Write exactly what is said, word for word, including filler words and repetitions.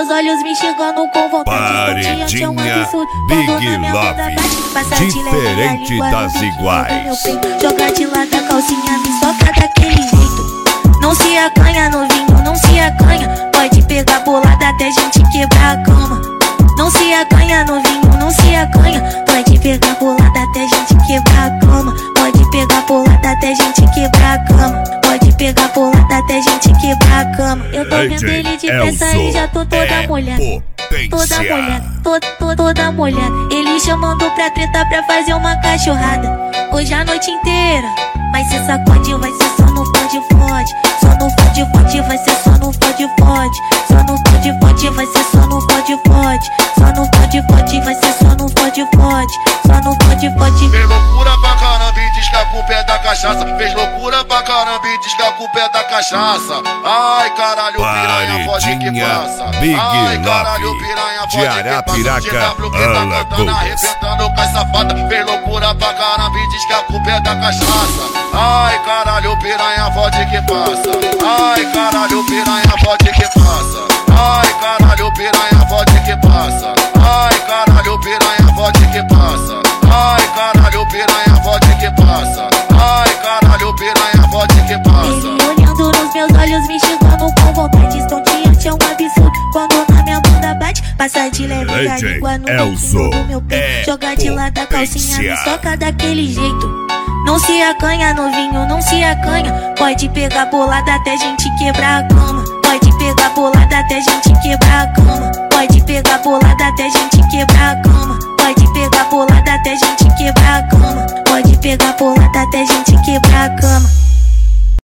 meus olhos me enxergando com vontade. Paredinha Big Love, diferente das iguais. Joga de lado a calcinha, me soca daquele jeito. Não se acanha novinho, não se acanha. Pode pegar bolada até gente quebrar a cama. Não se acanha novinho, não se acanha. Pode pegar bolada até gente quebrar a cama. Pode pegar bolada até gente quebrar a cama. Pode pegar bolada até gente quebrar a cama. Eu tô vendo ele de peça e já tô toda molhada. Toda molhada, toda, toda, toda molhada. Ele chamando pra treta pra fazer uma cachorrada. Hoje a noite inteira, mas se sacode vai ser só no fode fode. Só no fode fode vai ser só no fode fode. Só no fode fode vai ser só no fode fode. Só no fode fode vai ser só no fode fode. Só no fode fode. Fez loucura pra caramba e diz que a culpa é da cachaça. Fez loucura pra caramba e diz que a culpa é da cachaça. Ai caralho, piranha, pode que passa. Ai caralho, piranha, pode que passa. T W tá cantando, arrebentando com as safadas. Fez loucura pra caramba e diz que a culpa é da cachaça. Ai caralho, piranha, pode que passa. Ai caralho, piranha, pode que passa. Ai caralho, piranha, pode que passa. Ai caralho, piranha, pode que passa. Ai caralho, piranha, pode que passa. Ai caralho, piranha, pode que passa. Ele olhando nos meus olhos, me enxergando com vontade. Estonteante é um absurdo quando na minha bunda bate. Passa de leve a língua no bico do meu peito. Joga de lado a calcinha, me soca daquele jeito. Não se acanha novinho, não se acanha. Pode pegar bolada até gente quebrar a cama. Pode pegar bolada até gente quebrar a cama. Pode pegar bolada até gente quebrar a cama. Pode pegar bolada até gente quebrar a cama. Pode pegar bolada até gente quebrar a cama.